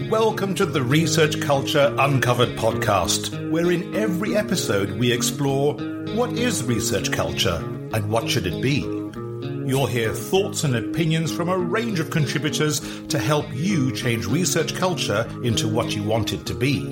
Welcome to the Research Culture Uncovered podcast, where in every episode we explore what is research culture and what should it be. You'll hear thoughts and opinions from a range of contributors to help you change research culture into what you want it to be.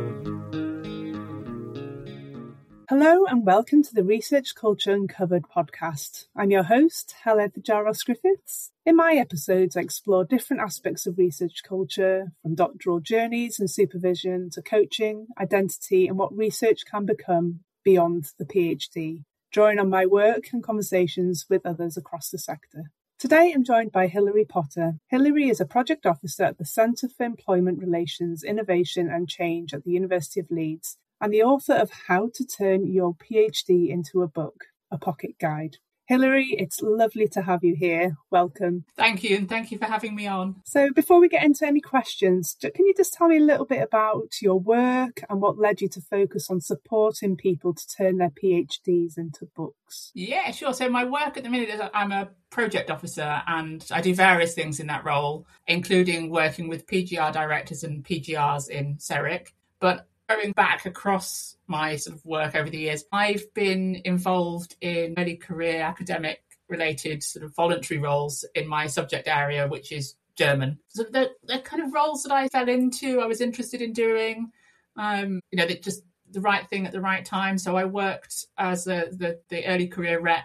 Hello and welcome to the Research Culture Uncovered podcast. I'm your host, Heledd Jarros-Griffiths. In my episodes, I explore different aspects of research culture, from doctoral journeys and supervision to coaching, identity, and what research can become beyond the PhD, drawing on my work and conversations with others across the sector. Today, I'm joined by Hilary Potter. Hilary is a project officer at the Centre for Employment Relations, Innovation and Change at the University of Leeds, and the author of How to Turn Your PhD into a Book, a Pocket Guide. Hilary, it's lovely to have you here. Welcome. Thank you, and thank you for having me on. So before we get into any questions, can you just tell me a little bit about your work and what led you to focus on supporting people to turn their PhDs into books? Yeah, sure. So my work at the minute is I'm a project officer and I do various things in that role, including working with PGR directors and PGRs in CERIC. But going back across my sort of work over the years, I've been involved in early career academic related sort of voluntary roles in my subject area, which is German. So the kind of roles that I fell into, I was interested in doing, just the right thing at the right time. So I worked as the early career rep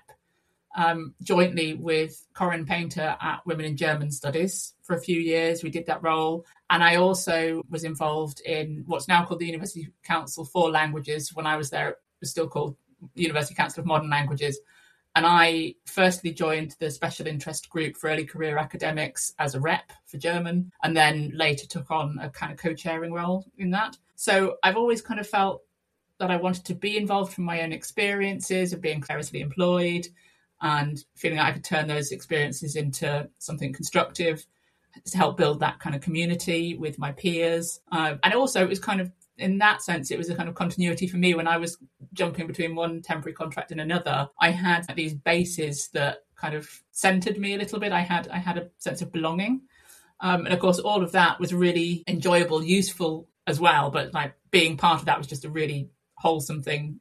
jointly with Corinne Painter at Women in German Studies for a few years. We did that role. And I also was involved in what's now called the University Council for Languages. When I was there, it was still called University Council of Modern Languages. And I firstly joined the special interest group for early career academics as a rep for German, and then later took on a kind of co-chairing role in that. So I've always kind of felt that I wanted to be involved from my own experiences of being precariously employed and feeling like I could turn those experiences into something constructive to help build that kind of community with my peers. And also it was kind of, in that sense, it was a kind of continuity for me when I was jumping between one temporary contract and another. I had these bases that kind of centered me a little bit. I had a sense of belonging. And of course, all of that was really enjoyable, useful as well. But like being part of that was just a really wholesome thing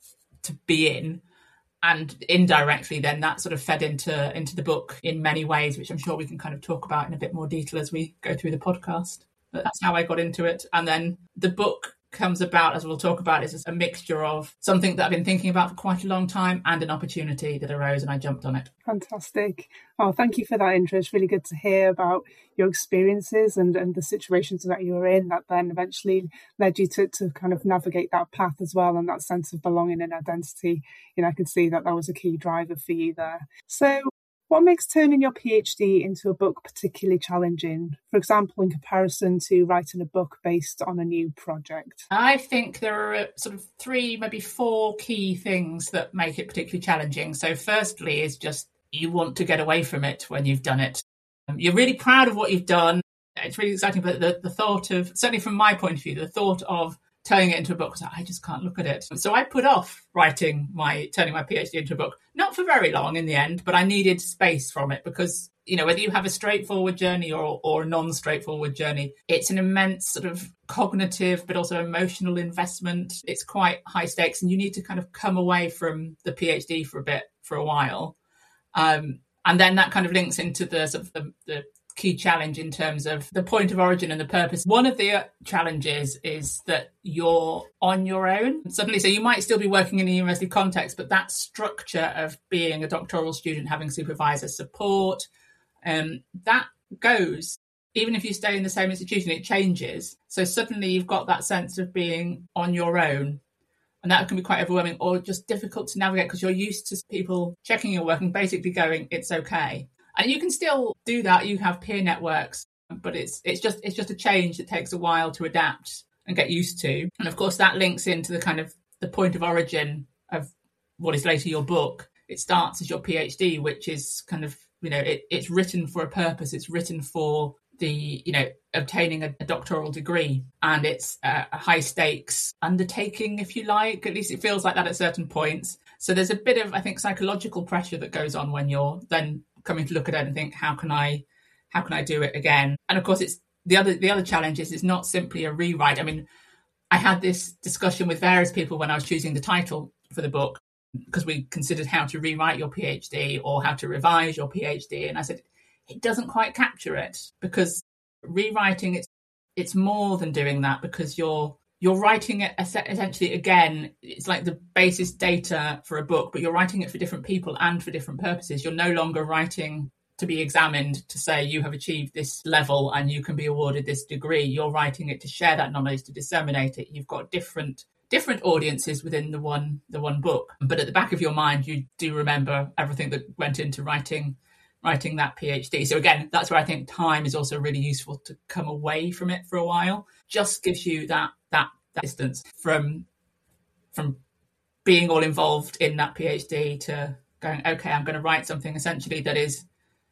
to be in. And indirectly, then that sort of fed into the book in many ways, which I'm sure we can kind of talk about in a bit more detail as we go through the podcast. But that's how I got into it. And then the book comes about, as we'll talk about, is a mixture of something that I've been thinking about for quite a long time and an opportunity that arose and I jumped on it. Fantastic. Oh, thank you for that intro. It's really good to hear about your experiences and the situations that you were in that then eventually led you to kind of navigate that path as well, and that sense of belonging and identity. You know, I can see that was a key driver for you there. So what makes turning your PhD into a book particularly challenging, for example, in comparison to writing a book based on a new project? I think there are sort of 3, maybe 4 key things that make it particularly challenging. So firstly is just you want to get away from it when you've done it. You're really proud of what you've done. It's really exciting, but the thought of, certainly from my point of view, the thought of turning it into a book, I just can't look at it. So I put off turning my PhD into a book, not for very long in the end, but I needed space from it because, you know, whether you have a straightforward journey or a non-straightforward journey, it's an immense sort of cognitive, but also emotional investment. It's quite high stakes and you need to kind of come away from the PhD for a while. And then that kind of links into the sort of the key challenge in terms of the point of origin and the purpose. One of the challenges is that you're on your own suddenly. So you might still be working in a university context, but that structure of being a doctoral student, having supervisor support, that goes. Even if you stay in the same institution, it changes. So suddenly you've got that sense of being on your own. And that can be quite overwhelming or just difficult to navigate because you're used to people checking your work and basically going, it's okay. And you can still do that. You have peer networks, but it's just a change that takes a while to adapt and get used to. And of course, that links into the kind of the point of origin of what is later your book. It starts as your PhD, which is kind of, you know, it's written for a purpose. It's written for the, you know, obtaining a doctoral degree. And it's a high stakes undertaking, if you like. At least it feels like that at certain points. So there's a bit of, I think, psychological pressure that goes on when you're then coming to look at it and think, how can I do it again? And of course, it's the other challenge is it's not simply a rewrite. I mean, I had this discussion with various people when I was choosing the title for the book, because we considered how to rewrite your PhD or how to revise your PhD. And I said, it doesn't quite capture it, because rewriting, it's more than doing that, because you're writing it essentially again. It's like the basis data for a book, but you're writing it for different people and for different purposes. You're no longer writing to be examined to say you have achieved this level and you can be awarded this degree. You're writing it to share that knowledge, to disseminate it. You've got different audiences within the one book, but at the back of your mind you do remember everything that went into writing that PhD. So again, that's where I think time is also really useful, to come away from it for a while. Just gives you that distance from being all involved in that PhD to going, okay, I'm going to write something essentially that is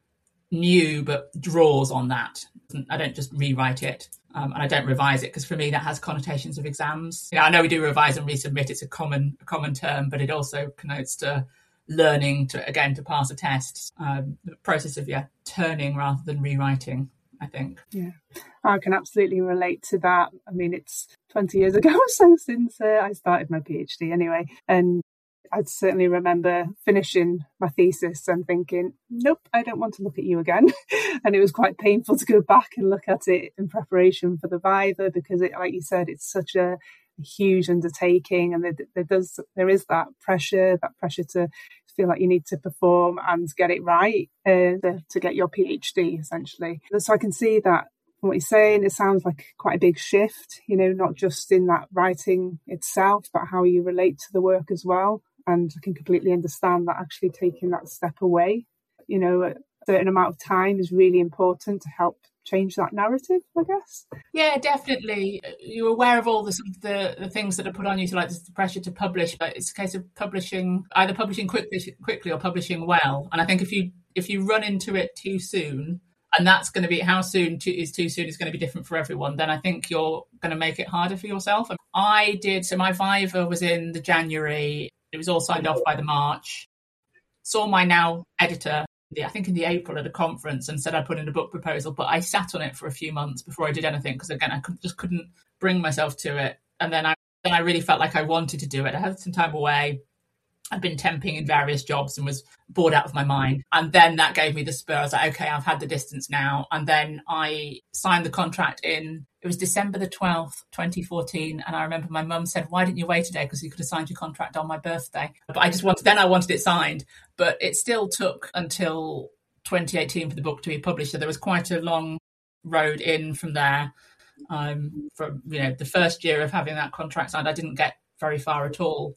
new but draws on that. I don't just rewrite it, and I don't revise it, because for me that has connotations of exams. I know we do revise and resubmit, it's a common term, but it also connotes to learning to pass a test. The process of turning rather than rewriting, I think. Yeah, I can absolutely relate to that. I mean, it's 20 years ago or so since I started my PhD anyway, and I certainly remember finishing my thesis and thinking, nope, I don't want to look at you again. And it was quite painful to go back and look at it in preparation for the Viva, because it, like you said, it's such a huge undertaking, and there is that pressure to feel like you need to perform and get it right to get your PhD, essentially. So I can see that from what you're saying, it sounds like quite a big shift, not just in that writing itself, but how you relate to the work as well. And I can completely understand that actually taking that step away, a certain amount of time is really important to help change that narrative, I guess. Yeah, definitely. You're aware of all the things that are put on you, so like the pressure to publish, but it's a case of either publishing quickly or publishing well. And I think if you run into it too soon, and that's going to be how soon is too soon is going to be different for everyone, then I think you're going to make it harder for yourself. So my Viva was in the January. It was all signed off by the March. Saw my now editor, I think in the April at a conference, and said I'd put in a book proposal, but I sat on it for a few months before I did anything, because again, I just couldn't bring myself to it. And then I really felt like I wanted to do it. I had some time away. I'd been temping in various jobs and was bored out of my mind. And then that gave me the spur. I was like, okay, I've had the distance now. And then I signed the contract it was December the 12th, 2014. And I remember my mum said, why didn't you wait a day? Because you could have signed your contract on my birthday. But I wanted it signed. But it still took until 2018 for the book to be published. So there was quite a long road in from there. From the first year of having that contract signed, I didn't get very far at all.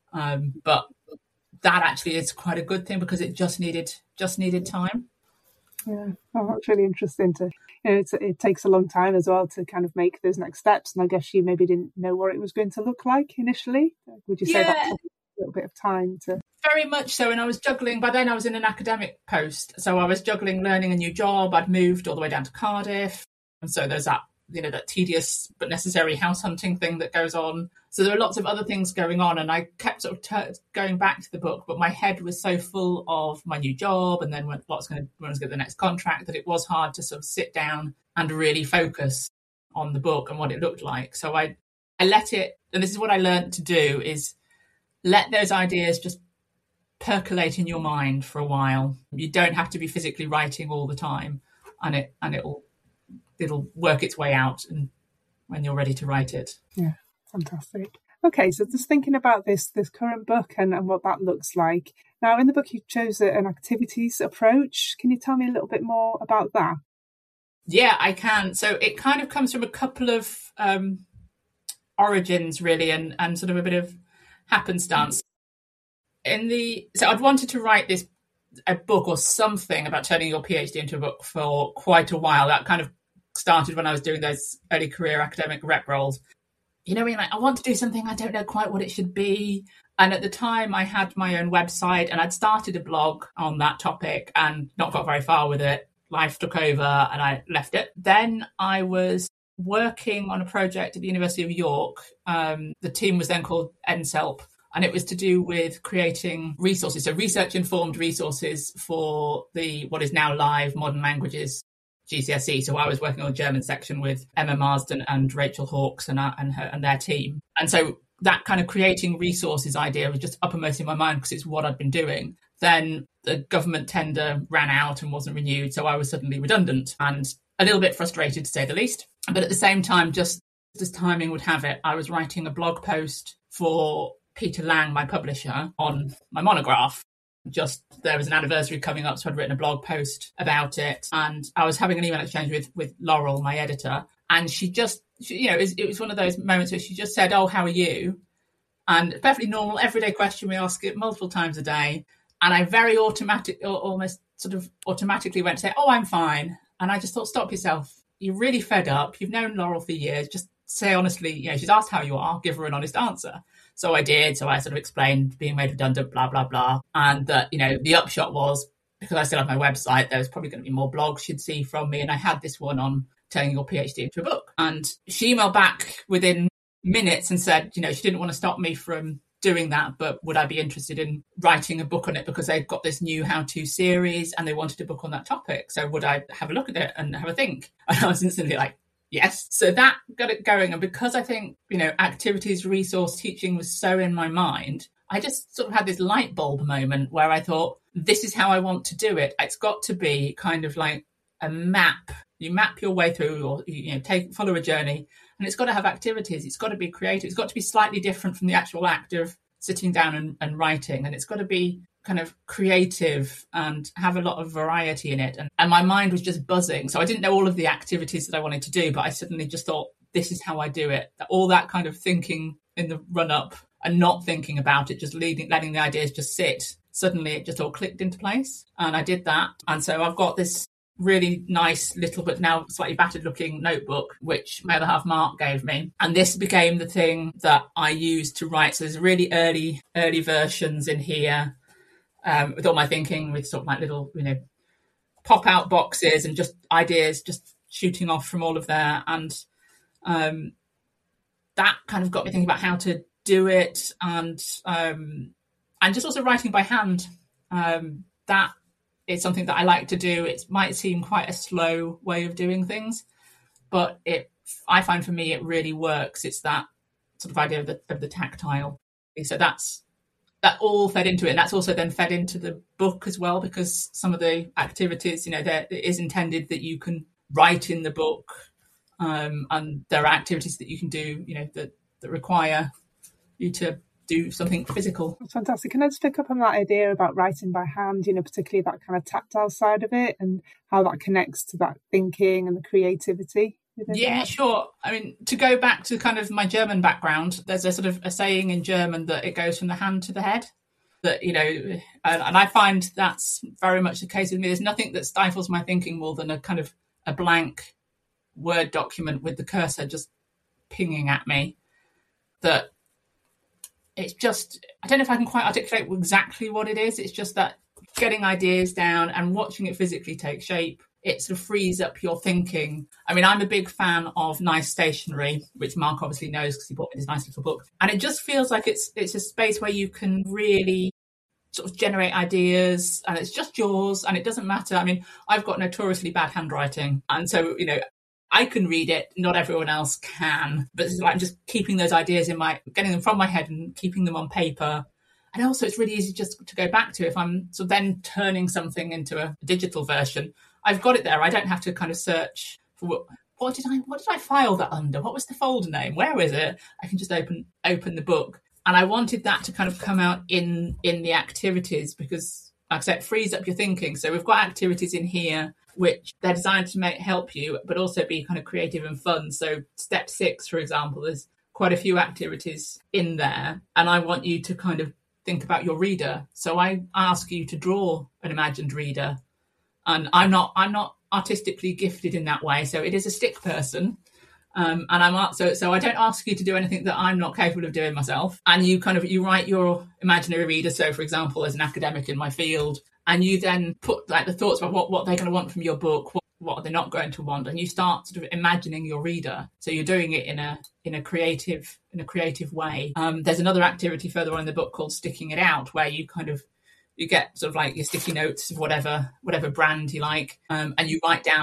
But that actually is quite a good thing, because it just needed time. Yeah, that's really interesting. It takes a long time as well to kind of make those next steps, and I guess you maybe didn't know what it was going to look like initially. Would you say that took a little bit of time to? Very much so, and I was juggling. By then, I was in an academic post, so I was juggling learning a new job. I'd moved all the way down to Cardiff, and so there's that that tedious but necessary house hunting thing that goes on. So there are lots of other things going on, and I kept sort of going back to the book, but my head was so full of my new job and then when I was going to get the next contract, that it was hard to sort of sit down and really focus on the book and what it looked like. So I let it, and this is what I learned to do, is let those ideas just percolate in your mind for a while. You don't have to be physically writing all the time, and it'll work its way out and when you're ready to write it. Yeah, fantastic. Okay, so just thinking about this current book and what that looks like. Now, in the book, you chose an activities approach. Can you tell me a little bit more about that? Yeah, I can. So it kind of comes from a couple of origins, really, and sort of a bit of happenstance. So I'd wanted to write a book or something about turning your PhD into a book for quite a while. That kind of started when I was doing those early career academic rep roles. I want to do something, I don't know quite what it should be. And at the time I had my own website and I'd started a blog on that topic and not got very far with it. Life took over and I left it. Then I was working on a project at the University of York. The team was then called NSELP, and it was to do with creating resources, so research-informed resources for what is now live modern languages GCSE. So I was working on the German section with Emma Marsden and Rachel Hawkes and their team. And so that kind of creating resources idea was just uppermost in my mind because it's what I'd been doing. Then the government tender ran out and wasn't renewed. So I was suddenly redundant and a little bit frustrated, to say the least. But at the same time, just as timing would have it, I was writing a blog post for Peter Lang, my publisher, on my monograph. Just there was an anniversary coming up, so I'd written a blog post about it, and I was having an email exchange with Laurel, my editor, and she it was one of those moments where she just said, "Oh, how are you?" And perfectly normal, everyday question, we ask it multiple times a day, and I very almost sort of automatically went to say, "Oh, I'm fine," and I just thought, stop yourself. You're really fed up. You've known Laurel for years. Just say honestly, she's asked how you are. Give her an honest answer. So I did. So I sort of explained being made redundant, blah, blah, blah. And that, the upshot was, because I still have my website, there was probably going to be more blogs she'd see from me. And I had this one on turning your PhD into a book. And she emailed back within minutes and said, she didn't want to stop me from doing that, but would I be interested in writing a book on it, because they've got this new how-to series and they wanted a book on that topic. So would I have a look at it and have a think? And I was instantly like, yes. So that got it going. And because I think, activities, resource teaching was so in my mind, I just sort of had this light bulb moment where I thought, this is how I want to do it. It's got to be kind of like a map. You map your way through, or, follow a journey, and it's got to have activities. It's got to be creative. It's got to be slightly different from the actual act of sitting down and writing. And it's got to be kind of creative and have a lot of variety in it. And my mind was just buzzing. So I didn't know all of the activities that I wanted to do, but I suddenly just thought, this is how I do it. All that kind of thinking in the run up and not thinking about it, just letting the ideas just sit. Suddenly it just all clicked into place. And I did that. And so I've got this really nice little but now slightly battered looking notebook, which my other half Mark gave me. And this became the thing that I used to write. So there's really early versions in here. With all my thinking, with sort of like little, pop out boxes and just ideas just shooting off from all of there. And that kind of got me thinking about how to do it, and just also writing by hand. That is something that I like to do. It might seem quite a slow way of doing things, but I find for me it really works. It's that sort of idea of the tactile. So that all fed into it. And that's also then fed into the book as well, because some of the activities, it is intended that you can write in the book. And there are activities that you can do, that require you to do something physical. That's fantastic. Can I just pick up on that idea about writing by hand, particularly that kind of tactile side of it and how that connects to that thinking and the creativity? Yeah, sure. I mean, to go back to kind of my German background, there's a sort of a saying in German that it goes from the hand to the head. That, and I find that's very much the case with me. There's nothing that stifles my thinking more than a kind of a blank Word document with the cursor just pinging at me. That it's just, I don't know if I can quite articulate exactly what it is. It's just that getting ideas down and watching it physically take shape, it sort of frees up your thinking. I mean, I'm a big fan of nice stationery, which Mark obviously knows because he bought me this nice little book. And it just feels like it's a space where you can really sort of generate ideas, and it's just yours, and it doesn't matter. I mean, I've got notoriously bad handwriting, and so, I can read it, not everyone else can. But it's like just keeping those ideas getting them from my head and keeping them on paper. And also it's really easy just to go back to if I'm so then turning something into a digital version. I've got it there. I don't have to kind of search for what did I file that under? What was the folder name? Where is it? I can just open the book. And I wanted that to kind of come out in the activities because, like I said, it frees up your thinking. So we've got activities in here which they're designed to help you, but also be kind of creative and fun. So step 6, for example, there's quite a few activities in there. And I want you to kind of think about your reader. So I ask you to draw an imagined reader. And I'm not artistically gifted in that way. So it is a stick person. And so I don't ask you to do anything that I'm not capable of doing myself. And you write your imaginary reader. So, for example, as an academic in my field, and you then put like the thoughts about what they're going to want from your book, what are they not going to want, and you start sort of imagining your reader. So you're doing it in a creative way. There's another activity further on in the book called Sticking It Out, where you get sort of like your sticky notes of whatever brand you like, and you write down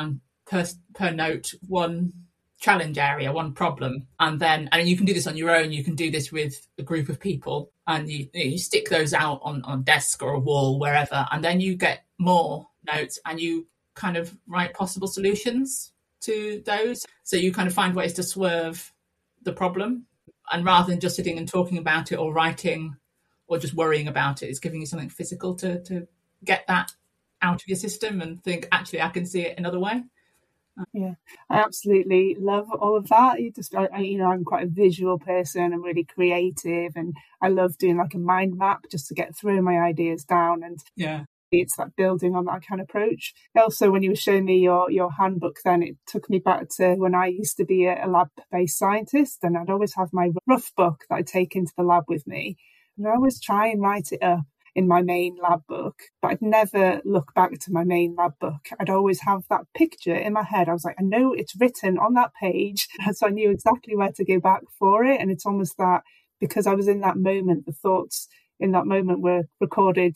per note, one challenge area, one problem, and you can do this on your own. You can do this with a group of people, and you stick those out on a desk or a wall, wherever, and then you get more notes, and you kind of write possible solutions to those. So you kind of find ways to swerve the problem, and rather than just sitting and talking about it or writing or just worrying about it, it's giving you something physical to get that out of your system and think, actually, I can see it another way. Yeah, I absolutely love all of that. I'm quite a visual person. I'm really creative, and I love doing like a mind map just to get through my ideas down. And yeah, it's like building on that kind of approach. Also, when you were showing me your handbook, then it took me back to when I used to be a lab-based scientist, and I'd always have my rough book that I'd take into the lab with me, and I always try and write it up in my main lab book, but I'd never look back to my main lab book. I'd always have that picture in my head. I was like, I know it's written on that page, so I knew exactly where to go back for it. And it's almost that because I was in that moment, the thoughts in that moment were recorded,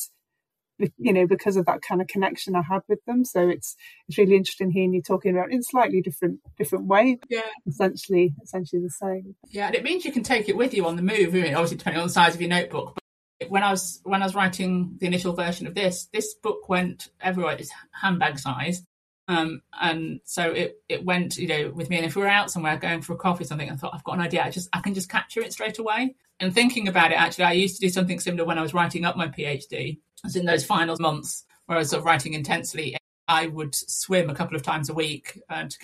because of that kind of connection I had with them. So it's really interesting hearing you talking about it in a slightly different way. Yeah, essentially the same. Yeah, and it means you can take it with you on the move. Obviously, depending on the size of your notebook. But when I was writing the initial version of this book went everywhere. It's handbag size, and so it went, with me. And if we were out somewhere going for a coffee or something, I thought, I've got an idea. I can just capture it straight away. And thinking about it, actually, I used to do something similar when I was writing up my PhD. I was in those final months where I was sort of writing intensely. I would swim a couple of times a week to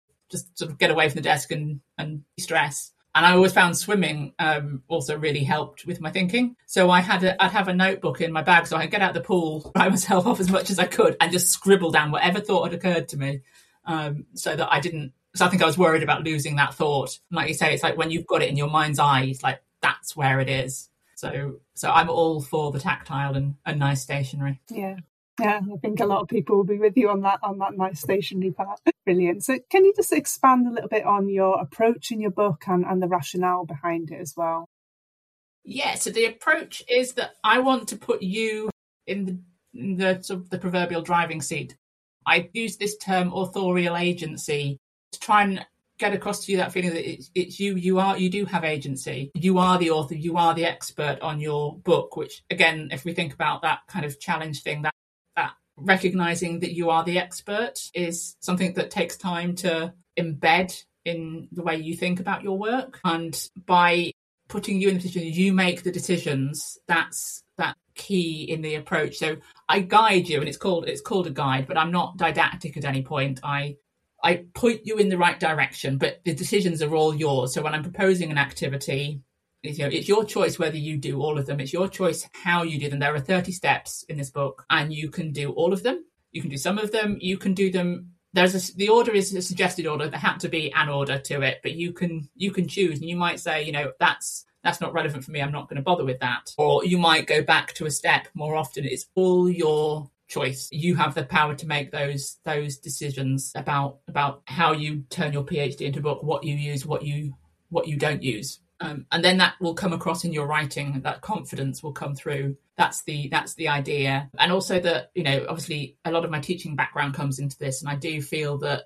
get away from the desk and de-stress. And I always found swimming also really helped with my thinking. So I'd have a notebook in my bag, so I'd get out the pool, write myself off as much as I could, and just scribble down whatever thought had occurred to me, so that I didn't. So I think I was worried about losing that thought. And like you say, it's like when you've got it in your mind's eye, it's like that's where it is. So I'm all for the tactile and nice stationery. Yeah. Yeah, I think a lot of people will be with you on that nice stationery part. Brilliant. So can you just expand a little bit on your approach in your book and the rationale behind it as well? Yeah, so the approach is that I want to put you in the sort of the proverbial driving seat. I use this term authorial agency to try and get across to you that feeling that it's you do have agency. You are the author, you are the expert on your book, which again, if we think about that kind of challenge thing, that recognizing that you are the expert is something that takes time to embed in the way you think about your work. And by putting you in a position, you make the decisions. That's that key in the approach. So I guide you, and it's called a guide, but I'm not didactic at any point. I point you in the right direction, but the decisions are all yours. So when I'm proposing an activity, it's your choice whether you do all of them. It's your choice how you do them. There are 30 steps in this book, and you can do all of them. You can do some of them. You can do them. The order is a suggested order. There had to be an order to it, but you can choose. And you might say, that's not relevant for me. I'm not going to bother with that. Or you might go back to a step more often. It's all your choice. You have the power to make those decisions about how you turn your PhD into a book, what you use, what you don't use. And then that will come across in your writing. That confidence will come through. That's the idea. And also that, obviously a lot of my teaching background comes into this, and I do feel that,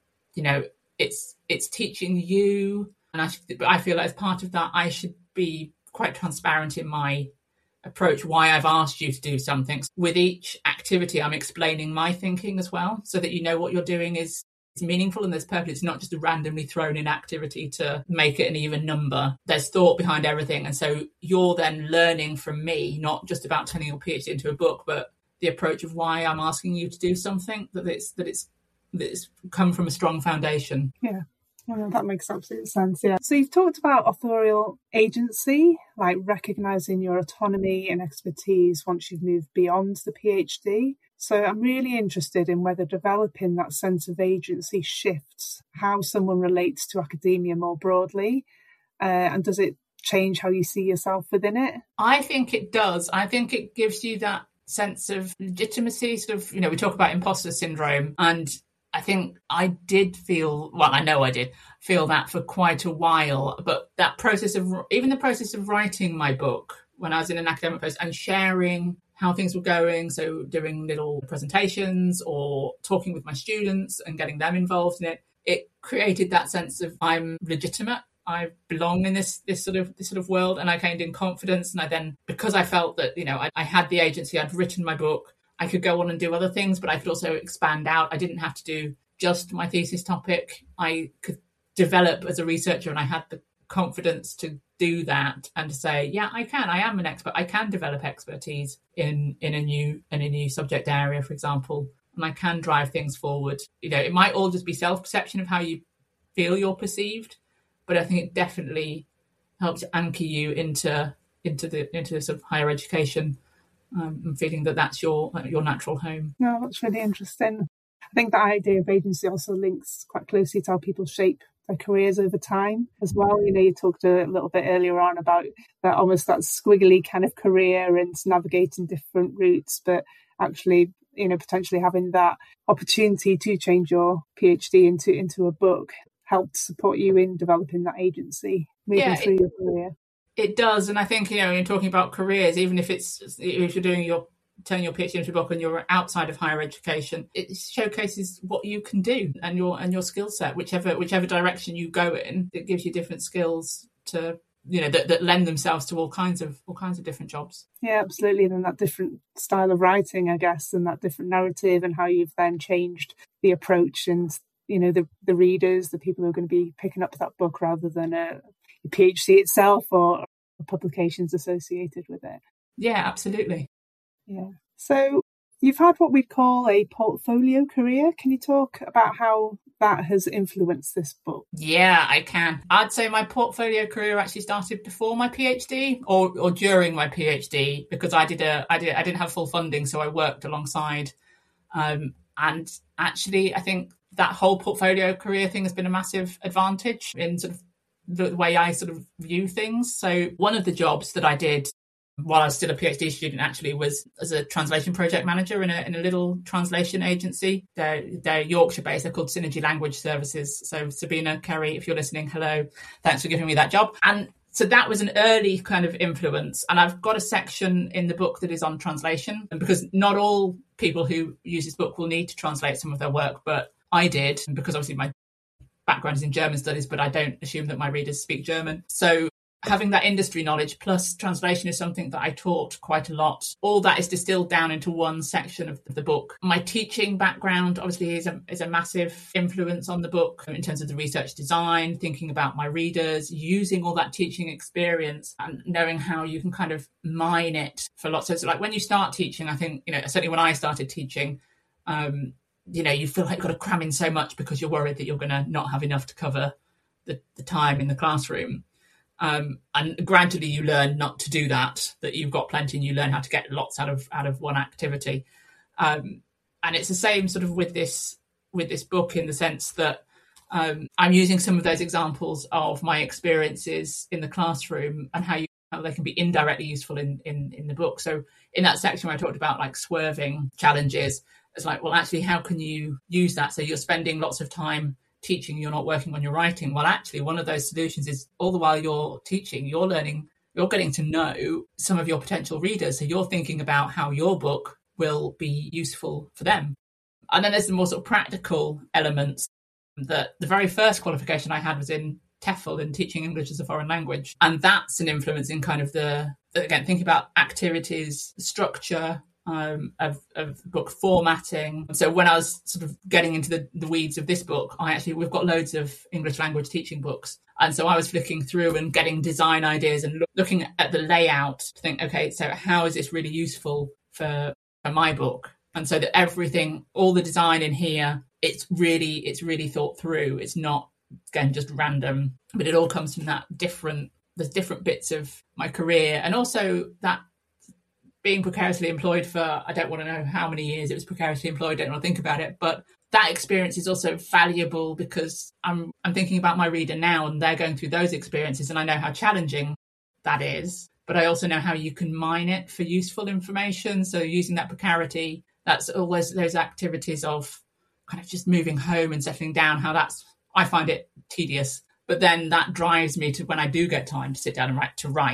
it's teaching you, and I feel like as part of that, I should be quite transparent in my approach, why I've asked you to do something. With each activity, I'm explaining my thinking as well, so that what you're doing is meaningful and there's purpose. It's not just a randomly thrown in activity to make it an even number. There's thought behind everything, and so you're then learning from me, not just about turning your PhD into a book, but the approach of why I'm asking you to do something, that it's come from a strong foundation. Yeah. Well, that makes absolute sense, yeah. So you've talked about authorial agency, like recognising your autonomy and expertise once you've moved beyond the PhD. So I'm really interested in whether developing that sense of agency shifts how someone relates to academia more broadly, and does it change how you see yourself within it? I think it does. I think it gives you that sense of legitimacy, sort of, we talk about imposter syndrome, and I think I did feel, well, I know I did feel that for quite a while, but that process of, even the process of writing my book when I was in an academic post and sharing how things were going. So doing little presentations or talking with my students and getting them involved in it. It created that sense of I'm legitimate. I belong in this sort of world, and I gained in confidence. And I then, because I felt that, I had the agency, I'd written my book, I could go on and do other things, but I could also expand out. I didn't have to do just my thesis topic. I could develop as a researcher, and I had the confidence to do that and to say, yeah, I am an expert. I can develop expertise in a new subject area, for example, and I can drive things forward. It might all just be self-perception of how you feel you're perceived, but I think it definitely helps anchor you into sort of higher education, and feeling that that's your natural home. No, that's really interesting. I think the idea of agency also links quite closely to how people shape their careers over time as well. You talked a little bit earlier on about that squiggly kind of career and navigating different routes, but actually, potentially having that opportunity to change your PhD into a book helped support you in developing that agency moving through your career. It does, and I think when you're talking about careers, even if you're turning your PhD into a book and you're outside of higher education, it showcases what you can do and your skill set, whichever direction you go in. It gives you different skills to that lend themselves to all kinds of different jobs. Yeah, absolutely. And then that different style of writing, I guess, and that different narrative, and how you've then changed the approach and the readers, the people who are going to be picking up that book rather than a PhD itself or publications associated with it. Yeah, absolutely. Yeah. So you've had what we'd call a portfolio career. Can you talk about how that has influenced this book? Yeah, I can. I'd say my portfolio career actually started before my PhD or during my PhD, because I didn't have full funding, so I worked alongside. And actually, I think that whole portfolio career thing has been a massive advantage in sort of the way I sort of view things. So one of the jobs that I did while I was still a PhD student actually was as a translation project manager in a little translation agency. They're Yorkshire based. They're called Synergy Language Services. So Sabina, Kerry, if you're listening, hello. Thanks for giving me that job. And so that was an early kind of influence. And I've got a section in the book that is on translation, and because not all people who use this book will need to translate some of their work, but I did, because obviously my background is in German studies, but I don't assume that my readers speak German. So having that industry knowledge plus translation is something that I taught quite a lot. All that is distilled down into one section of the book. My teaching background obviously is a massive influence on the book in terms of the research design, thinking about my readers, using all that teaching experience and knowing how you can kind of mine it for lots of... So like when you start teaching, I think, certainly when I started teaching, you feel like you've got to cram in so much because you're worried that you're going to not have enough to cover the time in the classroom. And gradually you learn not to do that you've got plenty, and you learn how to get lots out of one activity. And it's the same sort of with this book, in the sense that I'm using some of those examples of my experiences in the classroom and how they can be indirectly useful in the book. So in that section where I talked about like swerving challenges, it's like, well, actually, how can you use that? So you're spending lots of time teaching, you're not working on your writing. Well, actually, one of those solutions is all the while you're teaching, you're learning, you're getting to know some of your potential readers. So you're thinking about how your book will be useful for them. And then there's the more sort of practical elements. That the very first qualification I had was in TEFL, in teaching English as a foreign language. And that's an influence in kind of again, thinking about activities, structure, of book formatting. So when I was sort of getting into the weeds of this book, we've got loads of English language teaching books. And so I was flicking through and getting design ideas and looking at the layout to think, okay, so how is this really useful for my book? And so that everything, all the design in here, it's really thought through. It's not, again, just random, but it all comes from there's different bits of my career. And also that being precariously employed for, I don't want to know how many years it was precariously employed, don't want to think about it, but that experience is also valuable because I'm thinking about my reader now and they're going through those experiences, and I know how challenging that is, but I also know how you can mine it for useful information. So using that precarity, that's always those activities of kind of just moving home and settling down, I find it tedious, but then that drives me to, when I do get time to sit down and write,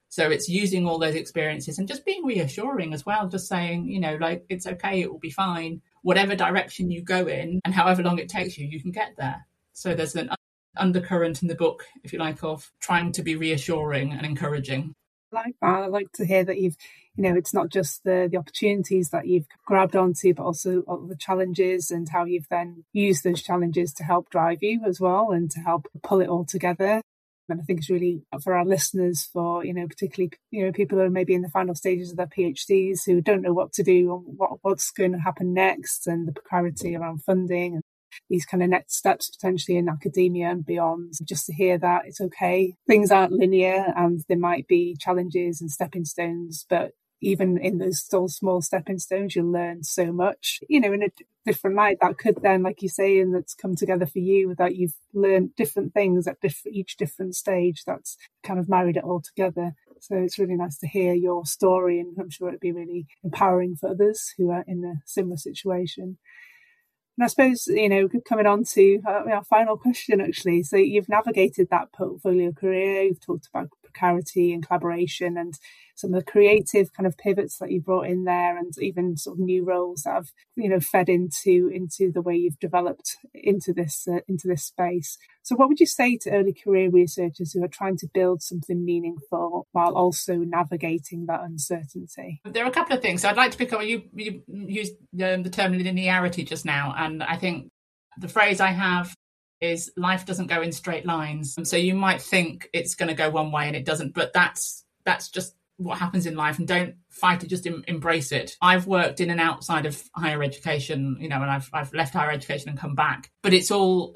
So it's using all those experiences and just being reassuring as well, just saying, like, it's okay, it will be fine. Whatever direction you go in and however long it takes you, you can get there. So there's an undercurrent in the book, if you like, of trying to be reassuring and encouraging. I like that. I like to hear that you've, it's not just the opportunities that you've grabbed onto, but also all the challenges and how you've then used those challenges to help drive you as well and to help pull it all together. And I think it's really for our listeners, for, particularly, people who are maybe in the final stages of their PhDs who don't know what to do and what's going to happen next, and the precarity around funding and these kind of next steps potentially in academia and beyond. Just to hear that it's okay. Things aren't linear and there might be challenges and stepping stones, but even in those still small stepping stones, you'll learn so much, in a different light that could then, like you say, and that's come together for you, that you've learned different things at each different stage that's kind of married it all together. So it's really nice to hear your story, and I'm sure it'd be really empowering for others who are in a similar situation. And I suppose, coming on to our final question, actually. So you've navigated that portfolio career. You've talked about precarity and collaboration and some of the creative kind of pivots that you brought in there, and even sort of new roles that have, fed into the way you've developed into this space. So what would you say to early career researchers who are trying to build something meaningful while also navigating that uncertainty? There are a couple of things. So I'd like to pick up, you used the term linearity just now, and I think the phrase I have is life doesn't go in straight lines. So you might think it's going to go one way and it doesn't, but that's just what happens in life, and don't fight it, just embrace it. I've worked in and outside of higher education, and I've left higher education and come back, but it's all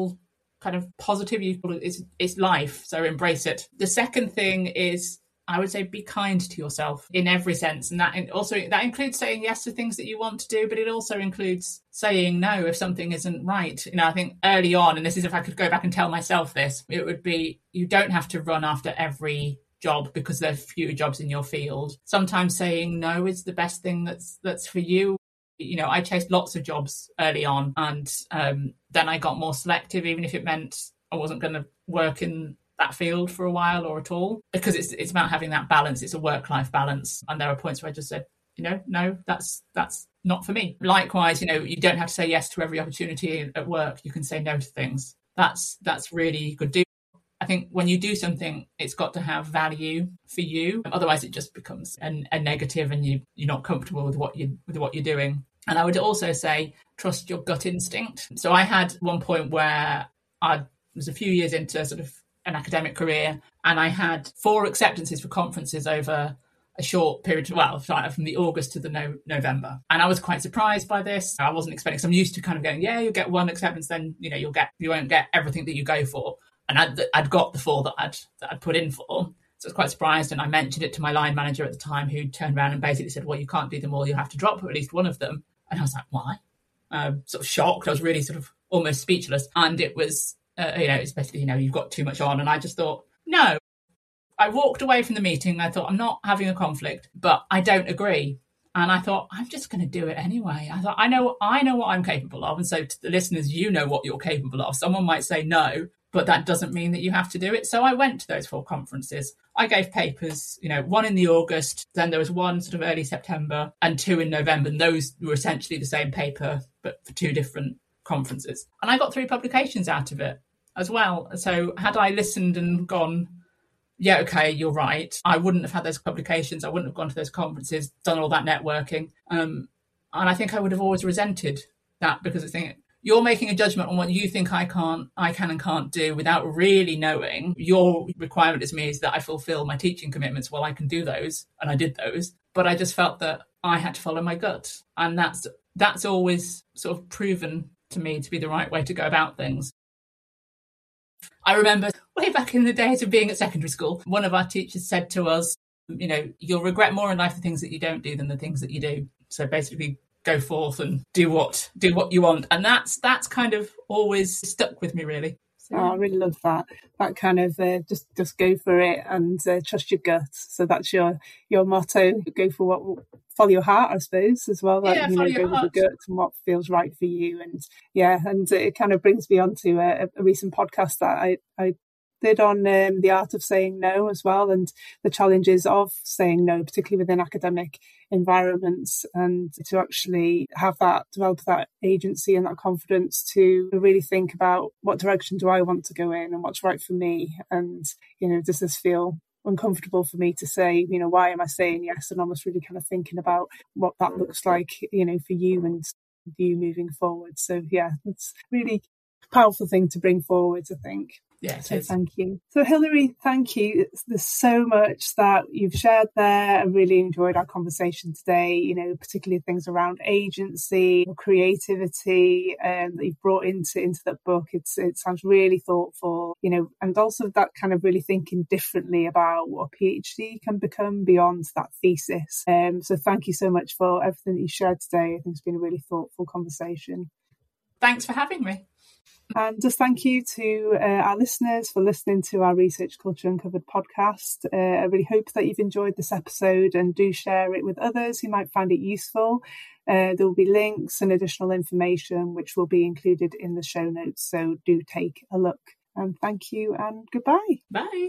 kind of positive. It's life, so embrace it. The second thing is, I would say, be kind to yourself in every sense. And that includes saying yes to things that you want to do, but it also includes saying no if something isn't right. I think early on, and this is if I could go back and tell myself this, it would be, you don't have to run after every job because there are fewer jobs in your field. Sometimes saying no is the best thing that's for you. I chased lots of jobs early on, and then I got more selective, even if it meant I wasn't going to work in that field for a while or at all, because it's about having that balance. It's a work-life balance, and there are points where I just said, no, that's not for me. Likewise, you don't have to say yes to every opportunity at work. You can say no to things. That's really good. I think when you do something, it's got to have value for you. Otherwise, it just becomes a negative, and you're not comfortable with what you're doing. And I would also say, trust your gut instinct. So I had one point where I was a few years into sort of an academic career, and I had 4 acceptances for conferences over a short period, from the August to the November. And I was quite surprised by this. I wasn't expecting, because I'm used to kind of going, yeah, you'll get 1 acceptance, then, you won't get everything that you go for. And I'd got the 4 that I'd put in for. So I was quite surprised, and I mentioned it to my line manager at the time, who turned around and basically said, well, you can't do them all, you have to drop at least one of them. And I was like, why? Sort of shocked. I was really sort of almost speechless. And it was, it's basically, you've got too much on. And I just thought, no. I walked away from the meeting. I thought, I'm not having a conflict, but I don't agree. And I thought, I'm just going to do it anyway. I thought, I know what I'm capable of. And so to the listeners, what you're capable of. Someone might say no, but that doesn't mean that you have to do it. So I went to those 4 conferences. I gave papers, 1 in the August, then there was 1 sort of early September, and 2 in November. And those were essentially the same paper, but for 2 different conferences. And I got 3 publications out of it as well. So had I listened and gone, yeah, okay, you're right, I wouldn't have had those publications. I wouldn't have gone to those conferences, done all that networking. And I think I would have always resented that, because I think you're making a judgment on what you think I can and can't do without really knowing. Your requirement as me is that I fulfill my teaching commitments. Well, I can do those, and I did those, but I just felt that I had to follow my gut. And that's always sort of proven to me to be the right way to go about things. I remember way back in the days of being at secondary school, one of our teachers said to us, you'll regret more in life the things that you don't do than the things that you do. So basically, go forth and do what you want. And that's kind of always stuck with me, really. So, I really love that kind of just go for it and trust your gut. So that's your motto. Go for what, follow your heart, I suppose, as well. Like, go with the gut and what feels right for you. And it kind of brings me on to a recent podcast that I reflected on the art of saying no as well, and the challenges of saying no, particularly within academic environments, and to actually have that, develop that agency and that confidence to really think about what direction do I want to go in and what's right for me. And, does this feel uncomfortable for me to say, why am I saying yes? And almost really kind of thinking about what that looks like, for you and you moving forward. So yeah, it's really a powerful thing to bring forward, I think. Yeah, so thank you. So Hilary, thank you. There's so much that you've shared there. I really enjoyed our conversation today, particularly things around agency or creativity that you've brought into that book. It sounds really thoughtful, and also that kind of really thinking differently about what a PhD can become beyond that thesis. So thank you so much for everything that you shared today. I think it's been a really thoughtful conversation. Thanks for having me. And just thank you to our listeners for listening to our Research Culture Uncovered podcast. I really hope that you've enjoyed this episode, and do share it with others who might find it useful. There will be links and additional information which will be included in the show notes, so do take a look. And thank you and goodbye. Bye.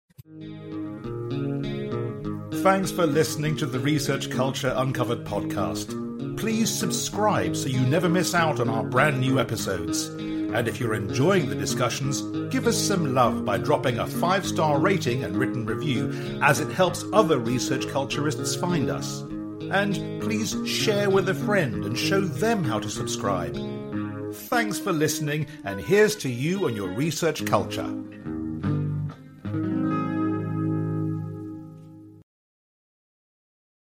Thanks for listening to the Research Culture Uncovered podcast. Please subscribe so you never miss out on our brand new episodes. And if you're enjoying the discussions, give us some love by dropping a 5-star rating and written review, as it helps other research culturists find us. And please share with a friend and show them how to subscribe. Thanks for listening, and here's to you and your research culture.